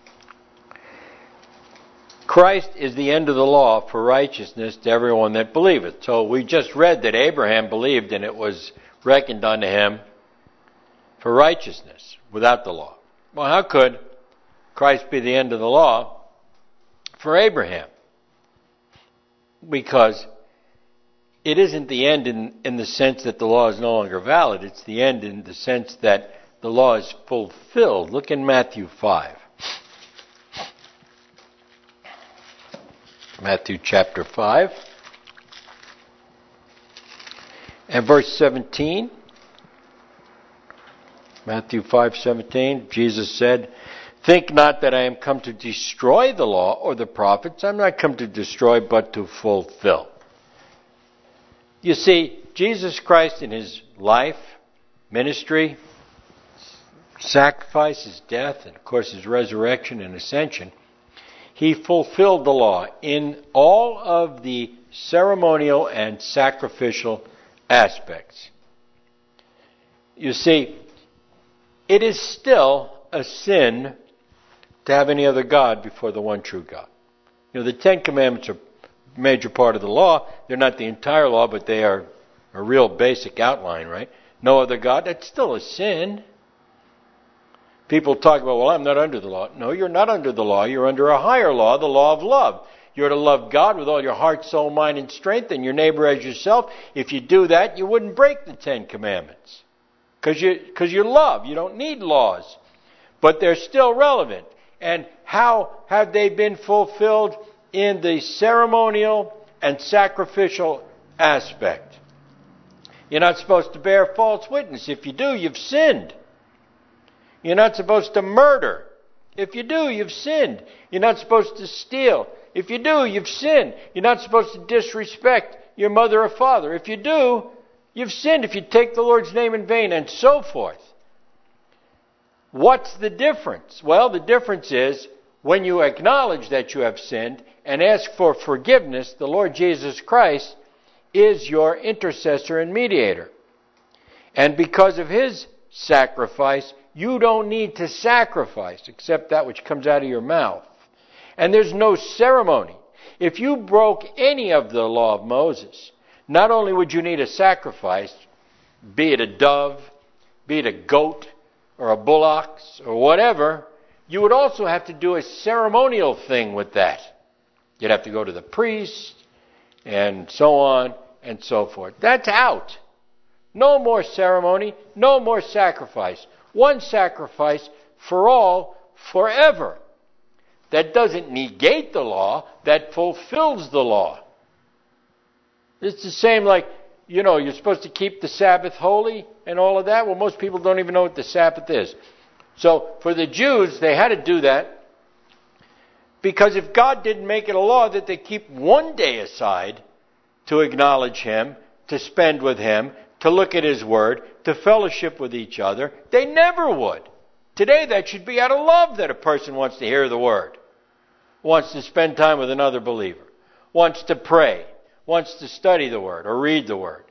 Christ is the end of the law for righteousness to everyone that believeth. So we just read that Abraham believed and it was reckoned unto him for righteousness without the law. Well, how could Christ be the end of the law for Abraham? Because it isn't the end in, in the sense that the law is no longer valid. It's the end in the sense that the law is fulfilled. Look in Matthew five. Matthew chapter five. And verse seventeen. Matthew five seventeen. Jesus said, Think not that I am come to destroy the law or the prophets. I'm not come to destroy, but to fulfill. You see, Jesus Christ in his life, ministry, sacrifice, his death, and of course his resurrection and ascension, he fulfilled the law in all of the ceremonial and sacrificial aspects. You see, it is still a sin to have any other God before the one true God. You know, the Ten Commandments are a major part of the law. They're not the entire law, but they are a real basic outline, right? No other God. That's still a sin. People talk about, well, I'm not under the law. No, you're not under the law. You're under a higher law, the law of love. You're to love God with all your heart, soul, mind, and strength, and your neighbor as yourself. If you do that, you wouldn't break the Ten Commandments. Because you, because you love. You don't need laws. But they're still relevant. And how have they been fulfilled? In the ceremonial and sacrificial aspect. You're not supposed to bear false witness. If you do, you've sinned. You're not supposed to murder. If you do, you've sinned. You're not supposed to steal. If you do, you've sinned. You're not supposed to disrespect your mother or father. If you do, you've sinned. If you take the Lord's name in vain, and so forth. What's the difference? Well, the difference is when you acknowledge that you have sinned and ask for forgiveness, the Lord Jesus Christ is your intercessor and mediator. And because of his sacrifice, you don't need to sacrifice except that which comes out of your mouth. And there's no ceremony. If you broke any of the law of Moses, not only would you need a sacrifice, be it a dove, be it a goat, or a bullock, or whatever, you would also have to do a ceremonial thing with that. You'd have to go to the priest, and so on, and so forth. That's out. No more ceremony, no more sacrifice. One sacrifice for all forever. That doesn't negate the law, that fulfills the law. It's the same like, you know, you're supposed to keep the Sabbath holy and all of that. Well, most people don't even know what the Sabbath is. So for the Jews, they had to do that because if God didn't make it a law that they keep one day aside to acknowledge Him, to spend with Him, to look at His Word, to fellowship with each other, they never would. Today that should be out of love that a person wants to hear the Word, wants to spend time with another believer, wants to pray, wants to study the Word or read the Word.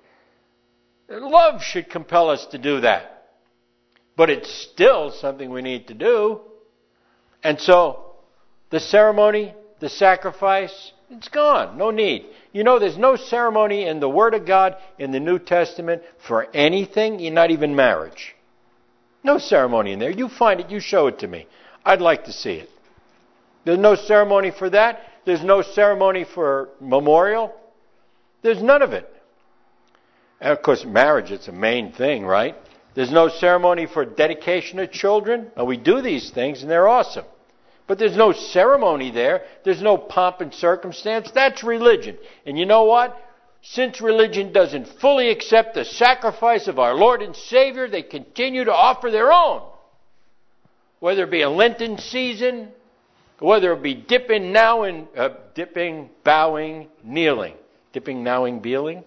Love should compel us to do that. But it's still something we need to do. And so, the ceremony, the sacrifice, it's gone. No need. You know, there's no ceremony in the Word of God in the New Testament for anything, not even marriage. No ceremony in there. You find it, you show it to me. I'd like to see it. There's no ceremony for that. There's no ceremony for memorial. There's none of it. And of course, marriage, it's a main thing, right? There's no ceremony for dedication of children. Now, we do these things, and they're awesome. But there's no ceremony there. There's no pomp and circumstance. That's religion. And you know what? Since religion doesn't fully accept the sacrifice of our Lord and Savior, they continue to offer their own. Whether it be a Lenten season, whether it be dipping, nowing, uh, dipping, bowing, kneeling. Dipping, nowing, beeling.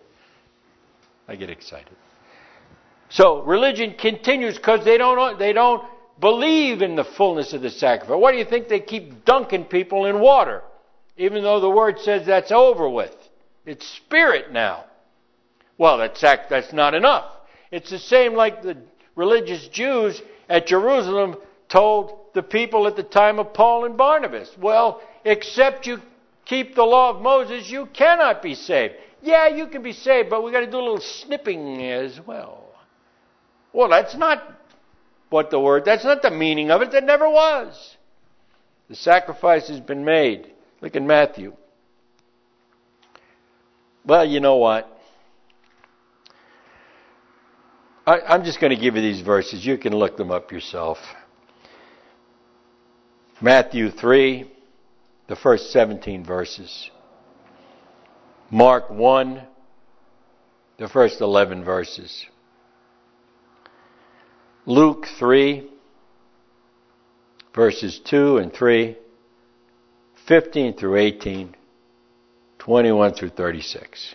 I get excited. So religion continues because they don't they don't believe in the fullness of the sacrifice. Why do you think they keep dunking people in water, even though the Word says that's over with? It's spirit now. Well, that's that's not enough. It's the same like the religious Jews at Jerusalem told the people at the time of Paul and Barnabas. Well, except you keep the law of Moses, you cannot be saved. Yeah, you can be saved, but we've got to do a little snipping as well. Well, that's not what the word, that's not the meaning of it. That never was. The sacrifice has been made. Look at Matthew. Well, you know what? I, I'm just going to give you these verses. You can look them up yourself. Matthew three, the first seventeen verses. Mark one, the first eleven verses. Luke three, verses two and three, fifteen through eighteen, twenty-one through thirty-six.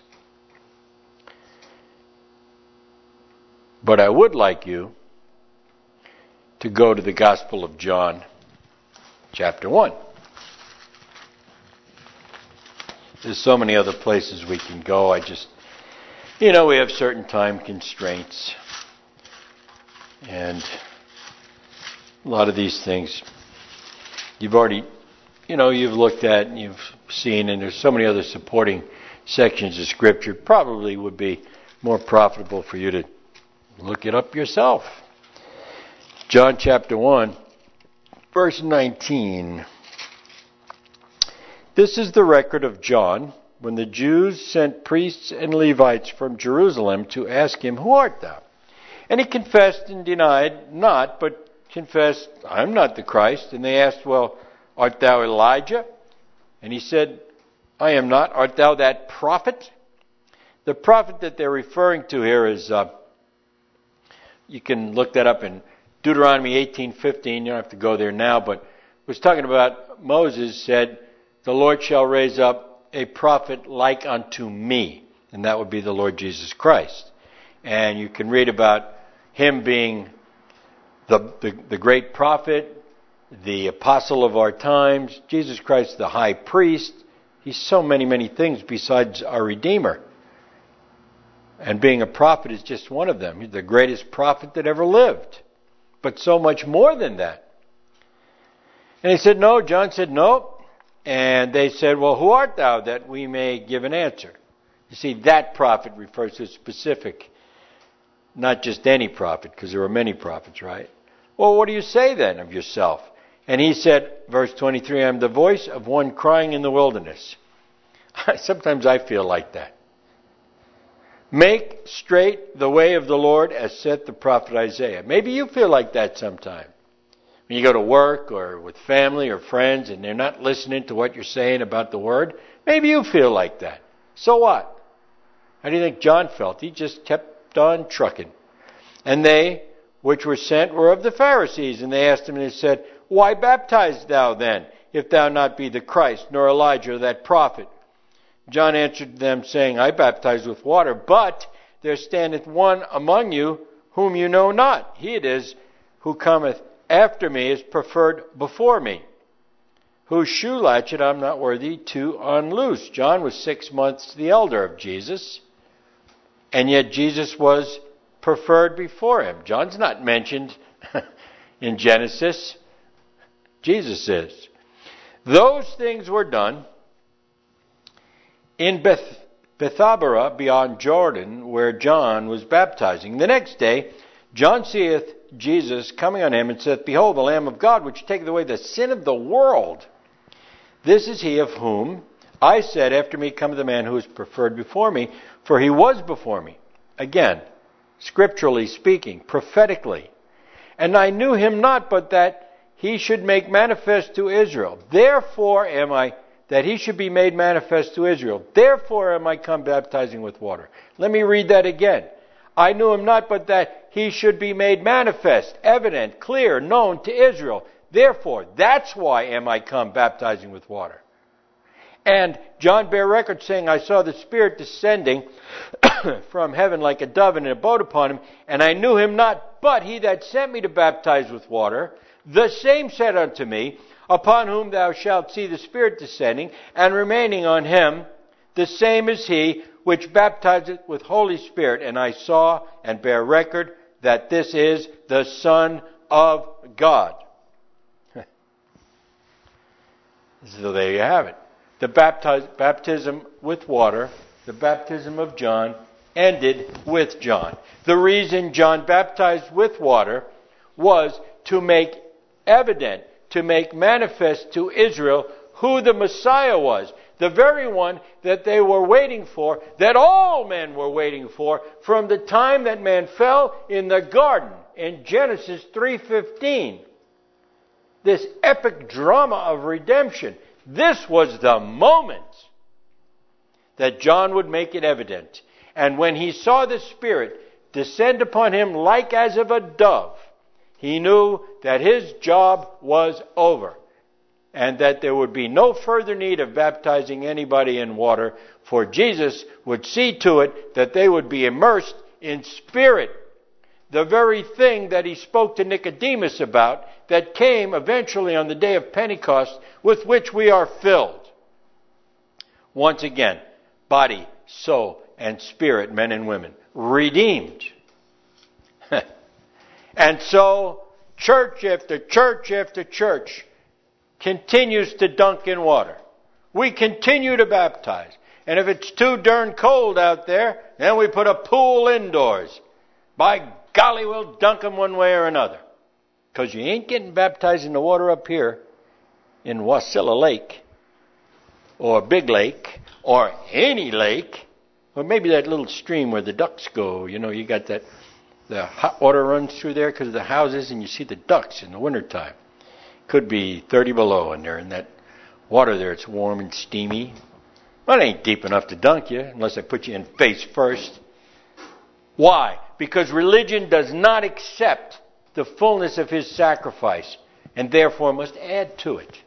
But I would like you to go to the Gospel of John, chapter one. There's so many other places we can go. I just, you know, we have certain time constraints. And a lot of these things you've already, you know, you've looked at and you've seen, and there's so many other supporting sections of Scripture. Probably would be more profitable for you to look it up yourself. John chapter one, verse nineteen. This is the record of John when the Jews sent priests and Levites from Jerusalem to ask him, "Who art thou?" And he confessed and denied not, but confessed, "I'm not the Christ." And they asked, "Well, art thou Elijah?" And he said, "I am not." "Art thou that prophet?" The prophet that they're referring to here is, uh, you can look that up in Deuteronomy eighteen fifteen. You don't have to go there now, but it was talking about Moses said, "The Lord shall raise up a prophet like unto me." And that would be the Lord Jesus Christ. And you can read about him being the, the, the great prophet, the apostle of our times, Jesus Christ the high priest. He's so many, many things besides our Redeemer. And being a prophet is just one of them. He's the greatest prophet that ever lived. But so much more than that. And he said, no. John said, no. And they said, well, who art thou, that we may give an answer? You see, that prophet refers to a specific, not just any prophet, because there were many prophets, right? Well, what do you say then of yourself? And he said, verse twenty-three, I am the voice of one crying in the wilderness. Sometimes I feel like that. Make straight the way of the Lord, as said the prophet Isaiah. Maybe you feel like that sometime. When you go to work or with family or friends and they're not listening to what you're saying about the Word, maybe you feel like that. So what? How do you think John felt? He just kept on trucking. And they, which were sent, were of the Pharisees. And they asked him, and they said, Why baptizest thou then, if thou not be the Christ, nor Elijah, or that prophet? John answered them, saying, I baptize with water, but there standeth one among you whom you know not. He it is who cometh after me is preferred before me, whose shoe latchet I'm not worthy to unloose. John was six months the elder of Jesus, and yet Jesus was preferred before him. John's not mentioned in Genesis. Jesus is. Those things were done in Beth, Bethabara beyond Jordan, where John was baptizing. The next day, John seeth Jesus coming on him, and saith, Behold, the Lamb of God, which taketh away the sin of the world. This is he of whom I said, After me cometh the man who is preferred before me, for he was before me. Again, scripturally speaking, prophetically. And I knew him not, but that he should make manifest to Israel. Therefore am I, that he should be made manifest to Israel. Therefore am I come baptizing with water. Let me read that again. I knew him not, but that he should be made manifest, evident, clear, known to Israel. Therefore, that's why am I come baptizing with water. And John bare record, saying, I saw the Spirit descending from heaven like a dove, and it abode upon him. And I knew him not, but he that sent me to baptize with water, the same said unto me, Upon whom thou shalt see the Spirit descending and remaining on him, the same is he which baptizeth with Holy Spirit. And I saw and bear record that this is the Son of God. So there you have it. The baptize, baptism with water, the baptism of John, ended with John. The reason John baptized with water was to make evident, to make manifest to Israel who the Messiah was. The very one that they were waiting for, that all men were waiting for, from the time that man fell in the garden in Genesis three fifteen. This epic drama of redemption. This was the moment that John would make it evident. And when he saw the Spirit descend upon him like as of a dove, he knew that his job was over, and that there would be no further need of baptizing anybody in water, for Jesus would see to it that they would be immersed in Spirit. The very thing that he spoke to Nicodemus about, that came eventually on the day of Pentecost, with which we are filled. Once again, body, soul, and spirit, men and women, redeemed. And so, church after church after church continues to dunk in water. We continue to baptize. And if it's too darn cold out there, then we put a pool indoors. By golly, we'll dunk them one way or another. Because you ain't getting baptized in the water up here in Wasilla Lake, or Big Lake, or any lake, or maybe that little stream where the ducks go. You know, you got that, the hot water runs through there because of the houses, and you see the ducks in the wintertime. Could be thirty below, and they're in that water there. It's warm and steamy. Well, it ain't deep enough to dunk you, unless I put you in face first. Why? Because religion does not accept the fullness of his sacrifice, and therefore must add to it.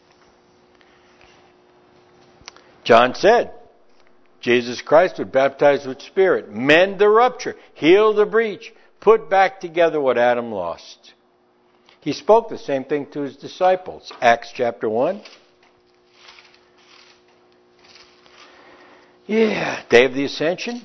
John said, Jesus Christ would baptize with Spirit, mend the rupture, heal the breach, put back together what Adam lost. He spoke the same thing to his disciples. Acts chapter one. Yeah, day of the Ascension.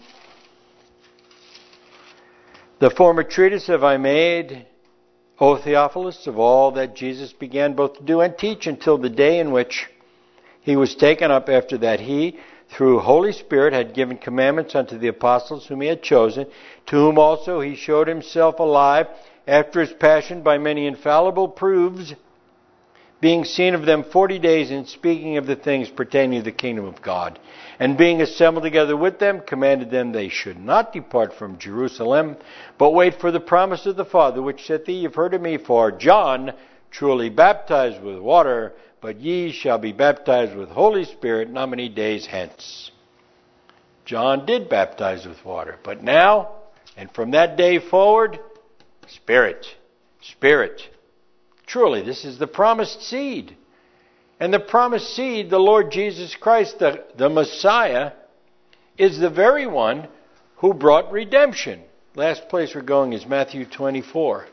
The former treatise have I made, O Theophilus, of all that Jesus began both to do and teach until the day in which he was taken up, after that he, through Holy Spirit, had given commandments unto the apostles whom he had chosen, to whom also he showed himself alive after his passion by many infallible proofs, being seen of them forty days, and speaking of the things pertaining to the kingdom of God. And being assembled together with them, commanded them they should not depart from Jerusalem, but wait for the promise of the Father, which saith he, You've heard of me, for John truly baptized with water, but ye shall be baptized with Holy Spirit not many days hence. John did baptize with water, but now, and from that day forward, Spirit, Spirit. Truly, this is the promised seed. And the promised seed, the Lord Jesus Christ, the, the Messiah, is the very one who brought redemption. Last place we're going is Matthew twenty-four.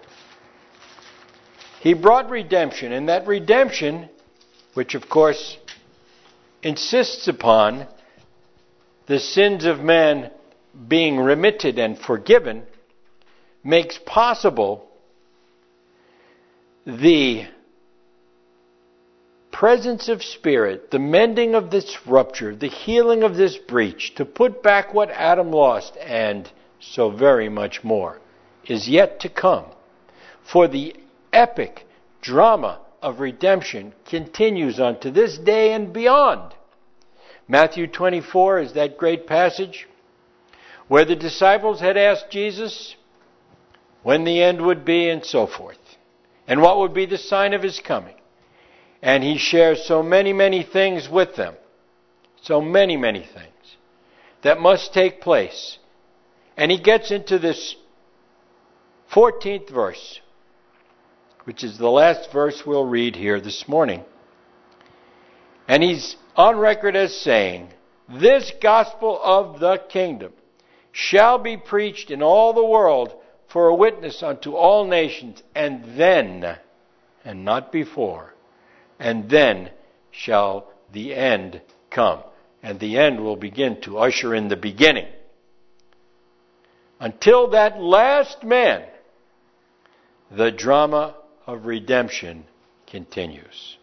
He brought redemption, and that redemption, which of course insists upon the sins of man being remitted and forgiven, makes possible the presence of Spirit, the mending of this rupture, the healing of this breach, to put back what Adam lost, and so very much more is yet to come. For the epic drama of redemption continues unto this day and beyond. Matthew twenty-four is that great passage where the disciples had asked Jesus when the end would be and so forth, and what would be the sign of his coming. And he shares so many, many things with them, so many, many things that must take place. And he gets into this fourteenth verse, which is the last verse we'll read here this morning. And he's on record as saying, "This gospel of the kingdom shall be preached in all the world for a witness unto all nations, and then, and not before, and then shall the end come." And the end will begin to usher in the beginning. Until that last man, the drama of redemption continues.